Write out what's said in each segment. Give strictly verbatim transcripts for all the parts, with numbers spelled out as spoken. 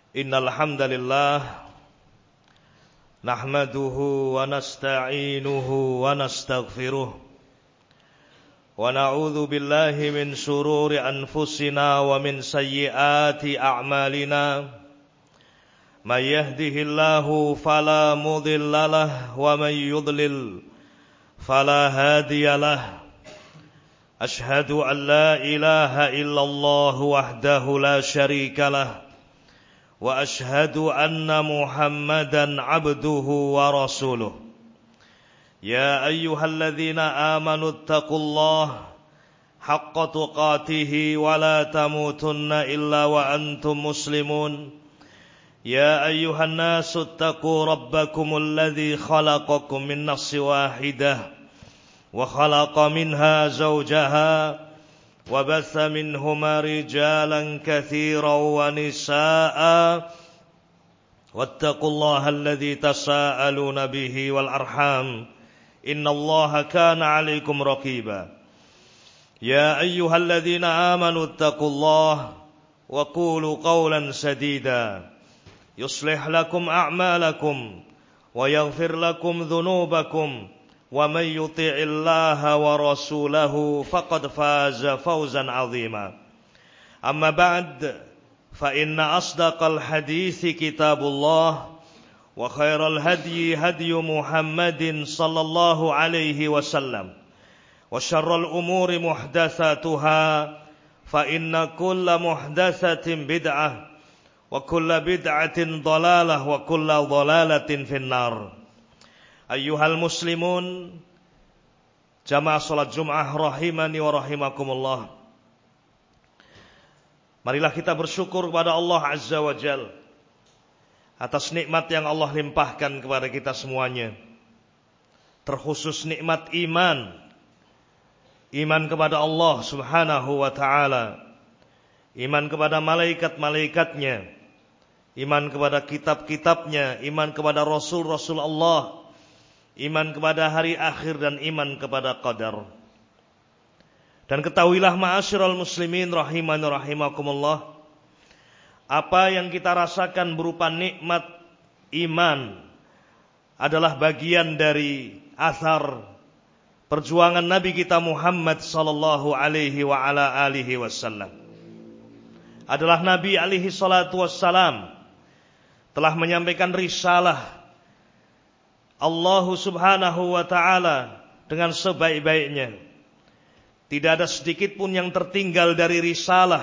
Innal hamdalillah nahmaduhu wa nasta'inuhu wa nastaghfiruh wa na'udzu billahi min shururi anfusina wa min sayyiati a'malina may yahdihillahu fala mudhillalah wa may yudlil fala hadiyalah. Ashhadu an la ilaha illallah wahdahu la syarikalah wa ashhadu anna Muhammadan abduhu wa rasuluh. Ya ayyuhalladzina amanu taqullaha haqqa tuqatih wa la tamutunna illa wa antum muslimun. Ya ayyuhan nasu taqu rabbakumul ladzi khalaqakum min nafsin wahidah wa khalaqa minha zawjaha وبث منهما رجالا كثيرا ونساء واتقوا الله الذي تساءلون به والأرحام إن الله كان عليكم رقيبا يا أيها الذين آمنوا اتقوا الله وقولوا قولا سديدا يصلح لكم أعمالكم ويغفر لكم ذنوبكم ومن يطع الله ورسوله فقد فاز فوزا عظيما أما بعد فإن أصدق الحديث كتاب الله وخير الهدي هدي محمد صلى الله عليه وسلم وشر الأمور محدثاتها فإن كل محدثة بدعة وكل بدعة ضلالة وكل ضلالة في النار. Ayyuhal muslimun, jamaah salat Jum'ah rahimani wa rahimakumullah. Marilah kita bersyukur kepada Allah Azza wa Jal atas nikmat yang Allah limpahkan kepada kita semuanya. Terkhusus nikmat iman. Iman kepada Allah Subhanahu wa ta'ala. Iman kepada malaikat-malaikatnya. Iman kepada kitab-kitabnya. Iman kepada Rasul-Rasul Allah. Iman kepada hari akhir dan iman kepada qadar. Dan ketahuilah ma'asyiral muslimin rahimani rahimakumullah, apa yang kita rasakan berupa nikmat iman adalah bagian dari athar perjuangan Nabi kita Muhammad sallallahu alaihi wa ala alihi wasallam. Adalah Nabi alaihi salatu wassalam telah menyampaikan risalah Allah subhanahu wa ta'ala dengan sebaik-baiknya. Tidak ada sedikit pun yang tertinggal dari risalah.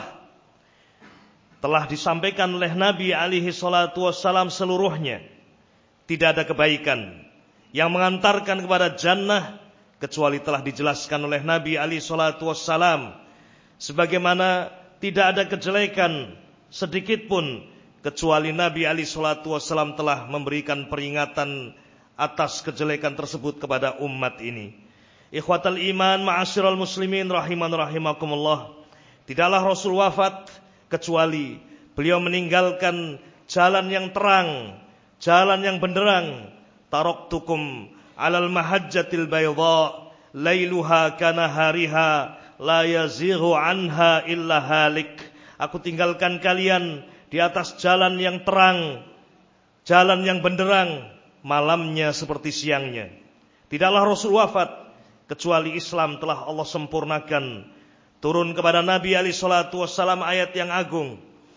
Telah disampaikan oleh Nabi alaihi salatu wassalam seluruhnya. Tidak ada kebaikan yang mengantarkan kepada jannah kecuali telah dijelaskan oleh Nabi alaihi salatu wassalam. Sebagaimana tidak ada kejelekan sedikit pun kecuali Nabi alaihi salatu wassalam telah memberikan peringatan atas kejelekan tersebut kepada umat ini. Ikhwatal iman ma'asyiral muslimin rahiman rahimakumullah. Tidaklah Rasul wafat kecuali beliau meninggalkan jalan yang terang, jalan yang benderang. Taraktukum alal mahajjatil bayda lailuha kanahariha la yazighu anha illa halik. Aku tinggalkan kalian di atas jalan yang terang, jalan yang benderang, malamnya seperti siangnya. Tidaklah Rasul wafat kecuali Islam telah Allah sempurnakan. Turun kepada Nabi alaihi salatu wassalam ayat yang agung.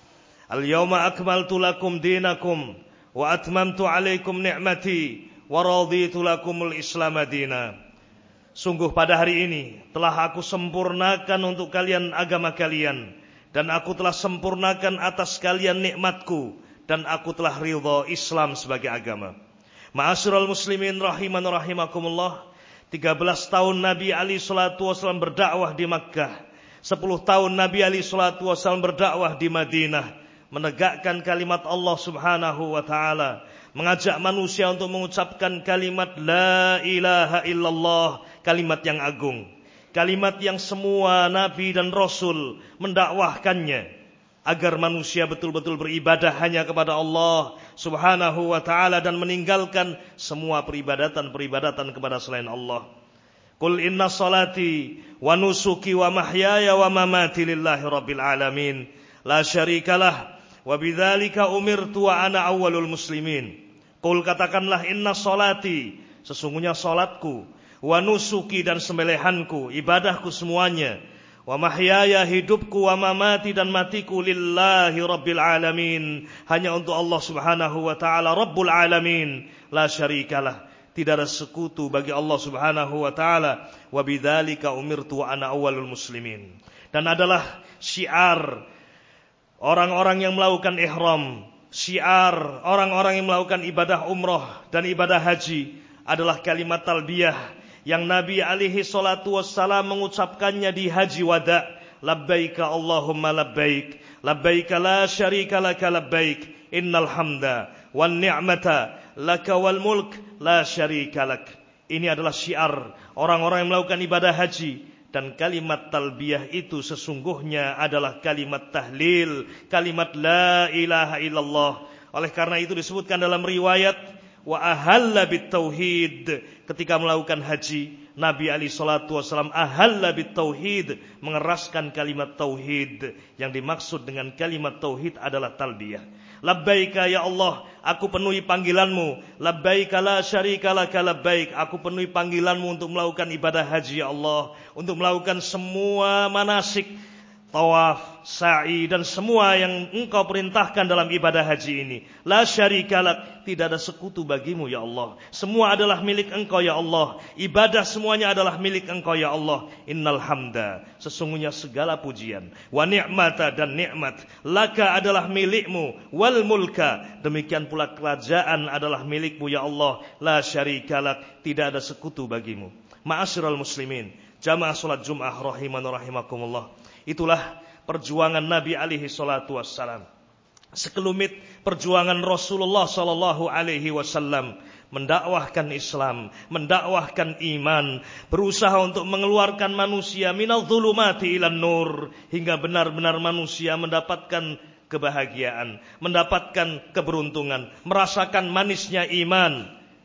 Al-yawma akmaltu lakum dinakum wa atmamtu alaikum ni'mati wa raditu lakumul Islam madina. Sungguh pada hari ini telah aku sempurnakan untuk kalian agama kalian, dan aku telah sempurnakan atas kalian nikmatku, dan aku telah ridha Islam sebagai agama. Ma'asyiral muslimin rahiman rahimakumullah. tiga belas tahun Nabi alaihi salatu wasallam berdakwah di Makkah. sepuluh tahun Nabi alaihi salatu wasallam berdakwah di Madinah, menegakkan kalimat Allah Subhanahu wa taala, mengajak manusia untuk mengucapkan kalimat la ilaha illallah, kalimat yang agung, kalimat yang semua nabi dan rasul mendakwahkannya agar manusia betul-betul beribadah hanya kepada Allah Subhanahu wa ta'ala dan meninggalkan semua peribadatan-peribadatan kepada selain Allah. Qul inna salati wa nusuki wa mahyaya wa mamati lillahi rabbil alamin la syarikalah wa bidzalika umirtu wa ana awwalul muslimin. Qul, katakanlah, inna sholati, sesungguhnya salatku, wa nusuki, dan sembelihanku, ibadahku semuanya, wa mahyaya, hidupku, wa mamati, dan matiku, lillahi rabbil alamin, hanya untuk Allah subhanahu wa ta'ala, rabbul alamin, la syarikalah, tidak ada sekutu bagi Allah subhanahu wa ta'ala. Wa bidzalika umirtu wa ana awwalul muslimin. Dan adalah syiar orang-orang yang melakukan ihram, syiar orang-orang yang melakukan ibadah umroh dan ibadah haji adalah kalimat talbiyah yang Nabi alaihi salatu wassalam mengucapkannya di haji wada. Labbaika Allahumma labbaik, labbaika la syarika laka labbaik, innal hamda wan ni'mata laka wal mulk la syarika lak. Ini adalah syiar orang-orang yang melakukan ibadah haji. Dan kalimat talbiyah itu sesungguhnya adalah kalimat tahlil, kalimat la ilaha illallah. Oleh karena itu disebutkan dalam riwayat, wa ahalla bit tauhid, ketika melakukan haji, Nabi alaihi salatu wasallam ahalla bit tauhid, mengeraskan kalimat tauhid. Yang dimaksud dengan kalimat tauhid adalah talbiyah. Labbaika ya Allah, aku penuhi panggilanmu. Labbaika la syarika laka labbaik, aku penuhi panggilanmu untuk melakukan ibadah haji ya Allah, untuk melakukan semua manasik, tawaf, sa'i, dan semua yang engkau perintahkan dalam ibadah haji ini. La syarika lak, tidak ada sekutu bagimu ya Allah, semua adalah milik engkau ya Allah, ibadah semuanya adalah milik engkau ya Allah. Innal hamda, sesungguhnya segala pujian, wa ni'mata, dan nikmat, laka adalah milikmu, wal mulka, demikian pula kerajaan adalah milikmu ya Allah. La syarika lak, tidak ada sekutu bagimu. Ma'asyiral muslimin, jamaah salat Jumat rahiman rahimakumullah, itulah perjuangan Nabi alaihi salatu wassalam. Sekelumit perjuangan Rasulullah sallallahu alaihi wasallam mendakwahkan Islam, mendakwahkan iman, berusaha untuk mengeluarkan manusia minal dzulumati ilan nur, hingga benar-benar manusia mendapatkan kebahagiaan, mendapatkan keberuntungan, merasakan manisnya iman.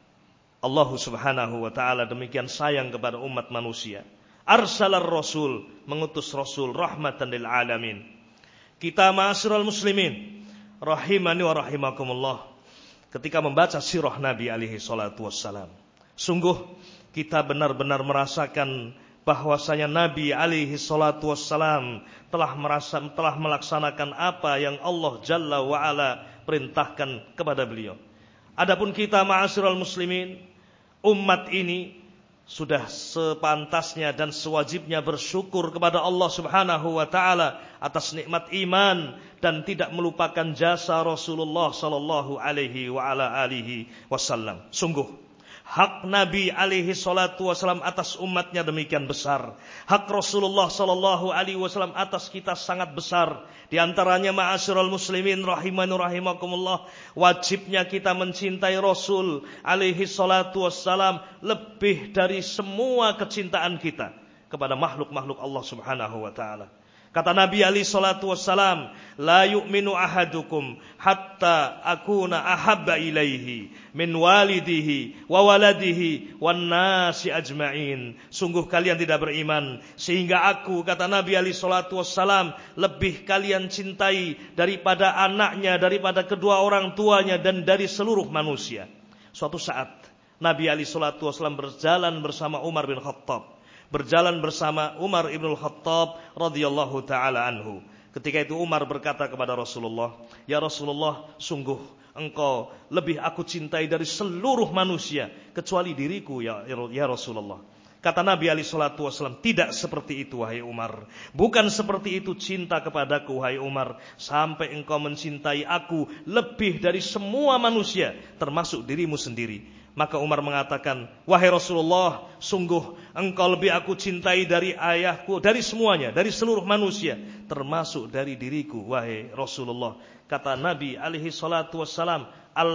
Allah subhanahu wa ta'ala demikian sayang kepada umat manusia. Arsalar Rasul, mengutus Rasul rahmatan lil alamin. Kita ma'asyiral muslimin rahimani wa rahimakumullah, ketika membaca sirah Nabi alaihi salatu wassalam, sungguh kita benar-benar merasakan bahwasanya Nabi alaihi salatu wassalam telah merasa telah melaksanakan apa yang Allah Jalla wa Ala perintahkan kepada beliau. Adapun kita ma'asyiral muslimin, umat ini sudah sepantasnya dan sewajibnya bersyukur kepada Allah subhanahu wa ta'ala atas nikmat iman dan tidak melupakan jasa Rasulullah sallallahu alaihi wa ala alihi wasallam. Sungguh hak Nabi alaihi salatu wasallam atas umatnya demikian besar. Hak Rasulullah sallallahu alaihi wasallam atas kita sangat besar. Di antaranya ma'asyiral muslimin rahimani rahimakumullah, wajibnya kita mencintai Rasul alaihi salatu wassalam lebih dari semua kecintaan kita kepada makhluk-makhluk Allah subhanahu wa ta'ala. Kata Nabi alaihi salatu wassalam, la yu'minu ahadukum hatta akuna ahabba ilaihi min walidihi wa waladihi wan nasi ajma'in. Sungguh kalian tidak beriman sehingga aku, kata Nabi alaihi salatu wassalam, lebih kalian cintai daripada anaknya, daripada kedua orang tuanya, dan dari seluruh manusia. Suatu saat Nabi alaihi salatu wassalam berjalan bersama Umar bin Khattab, berjalan bersama Umar ibn Khattab radhiyallahu ta'ala anhu. Ketika itu Umar berkata kepada Rasulullah, ya Rasulullah, sungguh engkau lebih aku cintai dari seluruh manusia kecuali diriku ya, ya Rasulullah. Kata Nabi alaihi salatu wasallam, tidak seperti itu wahai Umar, bukan seperti itu cinta kepadaku wahai Umar, sampai engkau mencintai aku lebih dari semua manusia termasuk dirimu sendiri. Maka Umar mengatakan, wahai Rasulullah, sungguh engkau lebih aku cintai dari ayahku, dari semuanya, dari seluruh manusia, termasuk dari diriku, wahai Rasulullah. Kata Nabi alaihi salatu wassalam,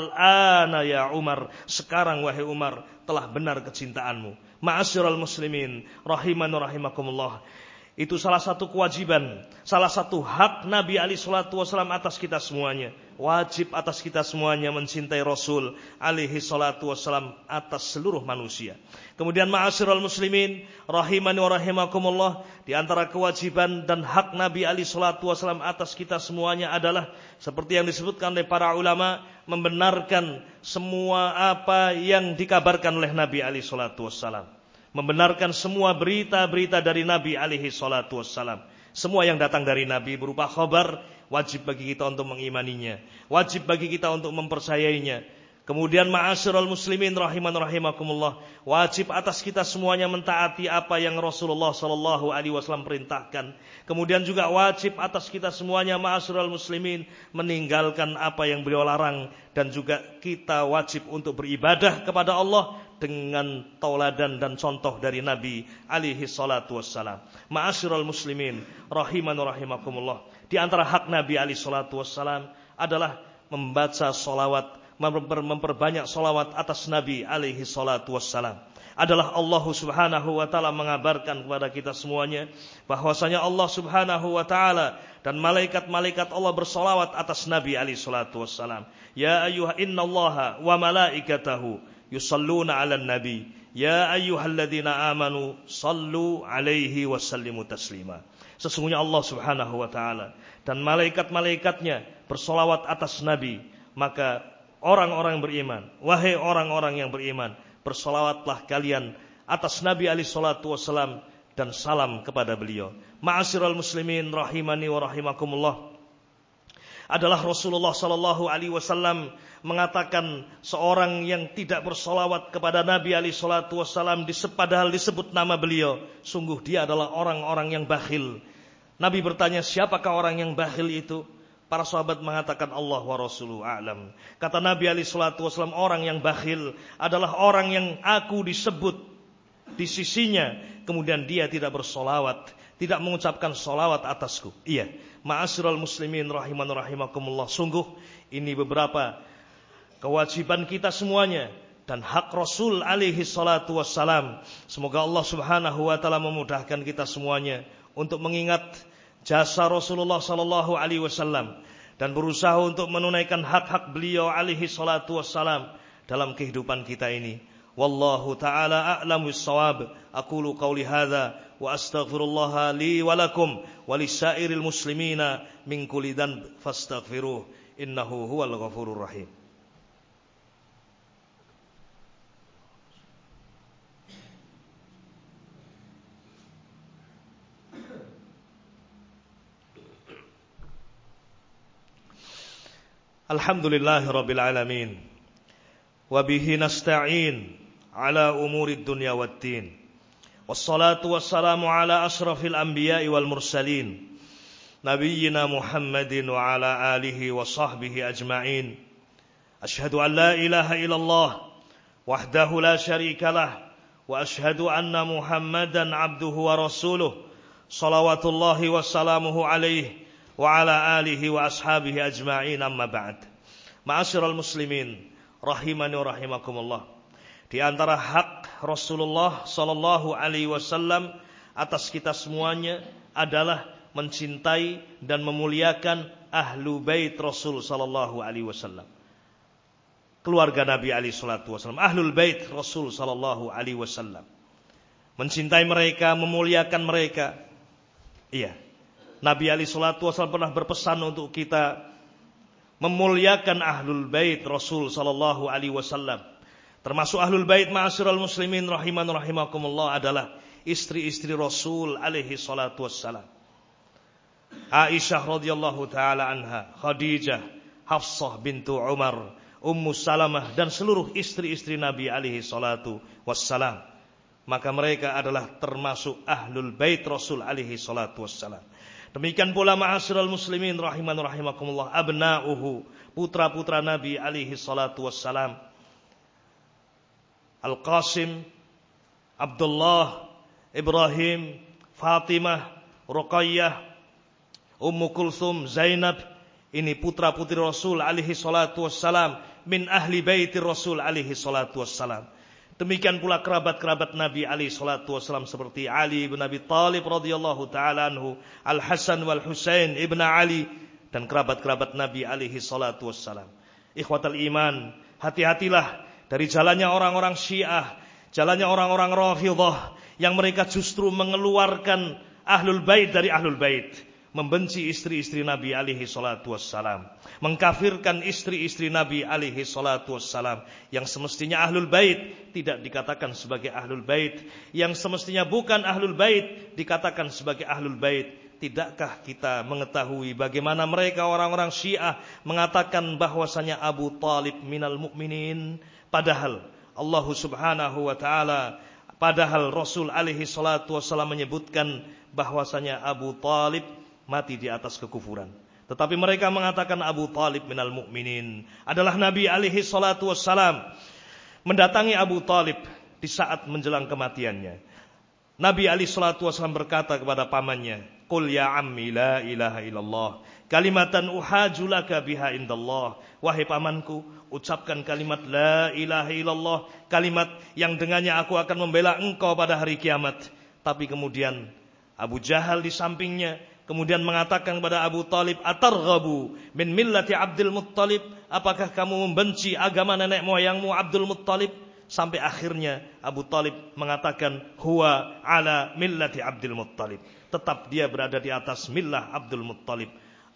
al-ana ya Umar, sekarang wahai Umar telah benar kecintaanmu. Ma'asyiral muslimin rahimani rahimakumullah, itu salah satu kewajiban, salah satu hak Nabi alaihi salatu wassalam atas kita semuanya, wajib atas kita semuanya mencintai Rasul alaihi salatu wassalam atas seluruh manusia. Kemudian ma'asyiral muslimin rahimani wa rahimakumullah, di antara kewajiban dan hak Nabi alaihi salatu wassalam atas kita semuanya adalah seperti yang disebutkan oleh para ulama, membenarkan semua apa yang dikabarkan oleh Nabi alaihi salatu wassalam. Membenarkan semua berita-berita dari Nabi alaihi salatu wassalam. Semua yang datang dari Nabi berupa khabar, wajib bagi kita untuk mengimaninya, wajib bagi kita untuk mempercayainya. Kemudian ma'asyiral muslimin rahiman rahimakumullah, wajib atas kita semuanya mentaati apa yang Rasulullah sallallahu alaihi wasallam perintahkan. Kemudian juga wajib atas kita semuanya ma'asyiral muslimin meninggalkan apa yang beliau larang, dan juga kita wajib untuk beribadah kepada Allah dengan tauladan dan contoh dari Nabi alaihi salatu wassalam. Ma'asyiral muslimin rahiman rahimakumullah, di antara hak Nabi alaihi salatu wassalam adalah membaca salawat, memperbanyak salawat atas Nabi alaihi salatu wassalam. Adalah Allah subhanahu wa ta'ala mengabarkan kepada kita semuanya bahwasanya Allah subhanahu wa ta'ala dan malaikat-malaikat Allah bersalawat atas Nabi alaihi salatu wassalam. Ya ayyuha innallaha wa malaikatahu yusalluna 'alan nabi ya ayyuhalladzina amanu sallu 'alaihi wa sallimu taslima. Sesungguhnya Allah Subhanahu wa taala dan malaikat-malaikatnya bersolawat atas Nabi, maka orang-orang yang beriman, wahai orang-orang yang beriman, bersolawatlah kalian atas Nabi alaihi salatu wassalam dan salam kepada beliau. Ma'asyiral muslimin rahimani wa rahimakumullah, adalah Rasulullah sallallahu alaihi wasallam mengatakan seorang yang tidak bersolawat kepada Nabi alaihi salatu wassalam padahal disebut nama beliau, sungguh dia adalah orang-orang yang bakhil. Nabi bertanya, siapakah orang yang bakhil itu? Para sahabat mengatakan Allah wa rasuluhu a'lam. Kata Nabi alaihi salatu wassalam, orang yang bakhil adalah orang yang aku disebut di sisinya, kemudian dia tidak bersolawat, tidak mengucapkan solawat atasku. Iya, ma'asyiral muslimin rahiman rahimakumullah, sungguh ini beberapa kewajiban kita semuanya dan hak Rasul alaihi salatu wassalam. Semoga Allah subhanahu wa ta'ala memudahkan kita semuanya untuk mengingat jasa Rasulullah sallallahu alaihi wasallam dan berusaha untuk menunaikan hak-hak beliau alaihi salatu wassalam dalam kehidupan kita ini. Wallahu ta'ala a'lamu bis-shawab. Aqulu qawli hadza wa astaghfirullah li wa lakum wa lisairil muslimina min kulli dhanb fastaghfiruh innahu huwal ghafurur rahim. Alhamdulillahi rabbil alamin wa bihi nasta'in ala umurid dunya waddin. Wassalatu wassalamu ala asrafil anbiya'i wal mursalin nabiyyina Muhammadin wa ala alihi wa sahbihi ajma'in. Ashhadu an la ilaha illallah wahdahu la syarika lah wa ashhadu anna Muhammadan abduhu wa rasuluh salawatullahi wassalamuhu alaihi wa ala alihi wa ashabihi ajma'in, amma ba'd. Ma'asyiral muslimin rahimani wa rahimakumullah, di antara hak Rasulullah sallallahu alaihi wasallam atas kita semuanya adalah mencintai dan memuliakan ahlu bait Rasul sallallahu alaihi wasallam, keluarga Nabi alaihi salatu wasallam, ahlul bait Rasul sallallahu alaihi wasallam. Mencintai mereka, memuliakan mereka. Iya, Nabi alaihi salatu wasallam pernah berpesan untuk kita memuliakan ahlul bait Rasul sallallahu alaihi wasallam. Termasuk ahlul bait ma'asyiral muslimin rahiman rahimakumullah adalah istri-istri Rasul alaihi salatu wassalam. Aisyah radhiyallahu taala anha, Khadijah, Hafsah bintu Umar, Ummu Salamah dan seluruh istri-istri Nabi alaihi salatu wassalam. Maka mereka adalah termasuk ahlul bait Rasul alaihi salatu wassalam. Demikian pula ma'asyiral muslimin rahiman rahimakumullah, abna'uhu, putra-putra Nabi alaihi salatu wassalam. Al-Qasim, Abdullah, Ibrahim, Fatimah, Ruqayyah, Ummu Kulthum, Zainab, ini putra-putri Rasul alaihi salatu wassalam, min ahli baitir Rasul alaihi salatu wassalam. Demikian pula kerabat-kerabat Nabi alaihi salatu wasallam seperti Ali bin Abi Thalib radhiyallahu taala anhu, Al Hasan wal Husain ibn Ali dan kerabat-kerabat Nabi alaihi salatu wassalam. Ikhwatal iman, hati-hatilah dari jalannya orang-orang Syiah, jalannya orang-orang Rafidhah yang mereka justru mengeluarkan Ahlul Bait dari Ahlul Bait, membenci istri-istri Nabi alaihi salatu wassalam, mengkafirkan istri-istri Nabi alaihi salatu wassalam, yang semestinya Ahlul Bait tidak dikatakan sebagai Ahlul Bait, yang semestinya bukan Ahlul Bait dikatakan sebagai Ahlul Bait. Tidakkah kita mengetahui bagaimana mereka orang-orang Syiah mengatakan bahwasanya Abu Talib minal mu'minin, padahal Allah Subhanahu wa taala, padahal Rasul alaihi salatu wassalam menyebutkan bahwasanya Abu Talib mati di atas kekufuran. Tetapi mereka mengatakan Abu Talib minal mu'minin. Adalah Nabi alaihi salatu wassalam mendatangi Abu Talib di saat menjelang kematiannya. Nabi alaihi salatu wassalam berkata kepada pamannya, "Qul ya ammi la ilaha illallah, kalimatan uhaju laka biha indallah." Wahai pamanku, ucapkan kalimat la ilaha illallah, kalimat yang dengannya aku akan membela engkau pada hari kiamat. Tapi kemudian Abu Jahal di sampingnya kemudian mengatakan kepada Abu Talib, "Atarghabu min millati Abdul Muttalib?" Apakah kamu membenci agama nenek moyangmu Abdul Muttalib? Sampai akhirnya Abu Talib mengatakan, "Huwa ala millati Abdul Muttalib." Tetap dia berada di atas millah Abdul Muttalib.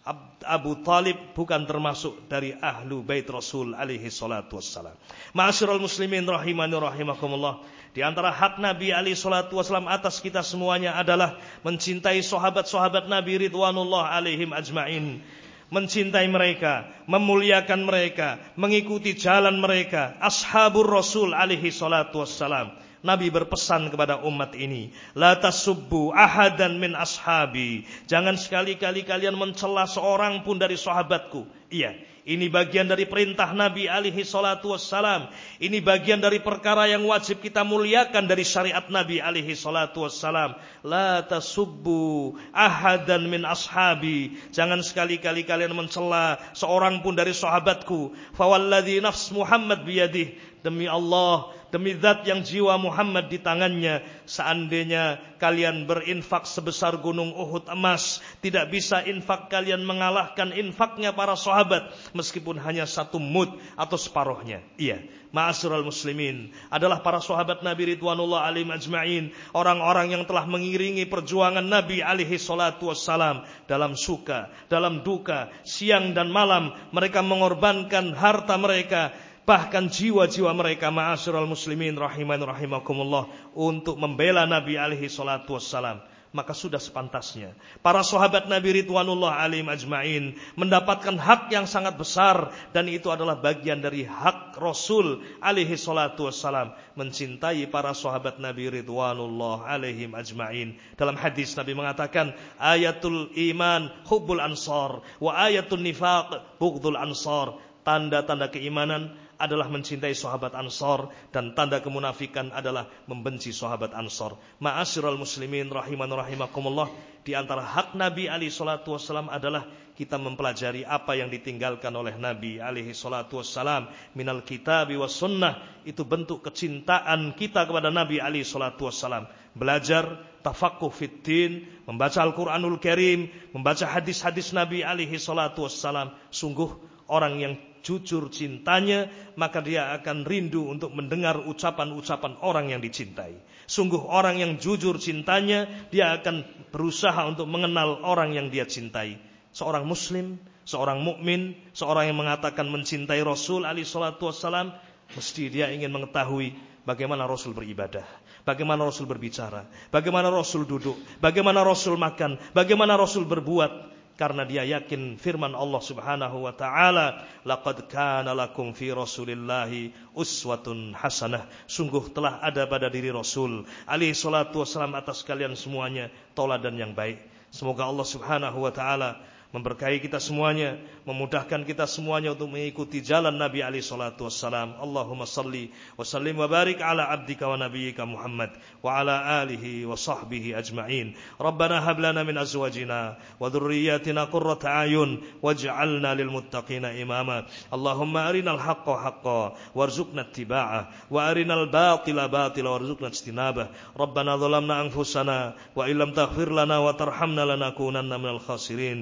Abu Talib bukan termasuk dari ahlu bait Rasul alaihi salatu wassalam. Ma'asyiral muslimin rahimani rahimakumullah. Di antara hak Nabi alaihi salatu wassalam atas kita semuanya adalah mencintai sahabat-sahabat Nabi ridwanullah alaihim ajma'in. Mencintai mereka, memuliakan mereka, mengikuti jalan mereka. Ashabur Rasul alaihi salatu wassalam. Nabi berpesan kepada umat ini, la tasubbu ahadan min ashabi. Jangan sekali-kali kalian mencela seorang pun dari sahabatku. Iya, ini bagian dari perintah Nabi alaihi salatu wassalam. Ini bagian dari perkara yang wajib kita muliakan dari syariat Nabi alaihi salatu wassalam. La tasubbu ahadan min ashabi. Jangan sekali-kali kalian mencela seorang pun dari sahabatku. Fawalladzi nafs Muhammad biyadih. Demi Allah, demi zat yang jiwa Muhammad di tangannya, seandainya kalian berinfak sebesar gunung Uhud emas, tidak bisa infak kalian mengalahkan infaknya para sahabat, meskipun hanya satu mud atau separuhnya. Iya, ma'asyiral muslimin, adalah para sahabat Nabi ridwanullah alaihim ajma'in, orang-orang yang telah mengiringi perjuangan Nabi alaihi salatu wassalam dalam suka, dalam duka, siang dan malam. Mereka mengorbankan harta mereka, bahkan jiwa-jiwa mereka, ma'asyiral muslimin rahiman rahimakumullah, untuk membela Nabi alaihi salatu wassalam. Maka sudah sepantasnya para sahabat Nabi ridwanullah alaihim ajma'in mendapatkan hak yang sangat besar, dan itu adalah bagian dari hak Rasul alaihi salatu wassalam, mencintai para sahabat Nabi ridwanullah alaihim ajma'in. Dalam hadis Nabi mengatakan, ayatul iman hubbul ansar wa ayatul nifaq bughdul ansar. Tanda-tanda keimanan adalah mencintai sahabat Ansar, dan tanda kemunafikan adalah membenci sahabat Ansar. Ma'asyiral muslimin rahiman rahimakumullah, di antara hak Nabi alaihi salatu wassalam adalah kita mempelajari apa yang ditinggalkan oleh Nabi alaihi salatu wassalam minal kitabi was sunnah. Itu bentuk kecintaan kita kepada Nabi alaihi salatu wassalam. Belajar tafaqquh fid din, membaca Al-Qur'anul Karim, membaca hadis-hadis Nabi alaihi salatu wassalam. Sungguh orang yang jujur cintanya, maka dia akan rindu untuk mendengar ucapan-ucapan orang yang dicintai. Sungguh orang yang jujur cintanya, dia akan berusaha untuk mengenal orang yang dia cintai. Seorang muslim, seorang mukmin, seorang yang mengatakan mencintai Rasul alaihi salatu wassalam, mesti dia ingin mengetahui bagaimana Rasul beribadah, bagaimana Rasul berbicara, bagaimana Rasul duduk, bagaimana Rasul makan, bagaimana Rasul berbuat. Karena dia yakin firman Allah Subhanahu wa taala, laqad kana lakum fi rasulillahi uswatun hasanah. Sungguh telah ada pada diri Rasul alaihi salatu wassalam atas kalian semuanya tauladan yang baik. Semoga Allah Subhanahu wa taala memberkahi kita semuanya, memudahkan kita semuanya untuk mengikuti jalan Nabi alaihi salatu wassalam. Allahumma salli wa sallim wa barik ala abdika wa nabiyyika Muhammad wa ala alihi wa sahbihi ajma'in. Rabbana hab lana min azwajina wa dhurriyyatina qurrata a'yun waj'alna lil muttaqina imama. Allahumma arinal haqqa haqqan warzuqna ittiba'ah wa arinal batila batila warzuqna ijtinabah. Rabbana zalamna anfusana wa illam taghfir lana wa tarhamna lanakunanna minal khasirin.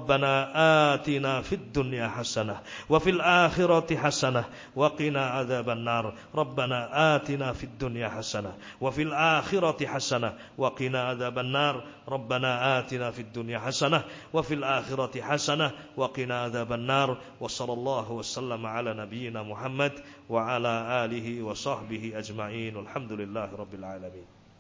Rabbana atina fid dunya hasanah wa fil akhirati hasanah wa qina adzabannar. Rabbana atina fid dunya hasanah wa fil akhirati hasanah wa qina adzabannar. Rabbana atina fid dunya hasanah wa fil akhirati hasanah wa qina adzabannar. Wa sallallahu wasallam ala nabiyyina Muhammad wa ala alihi wa sahbihi ajma'in. Alhamdulillahi rabbil alamin.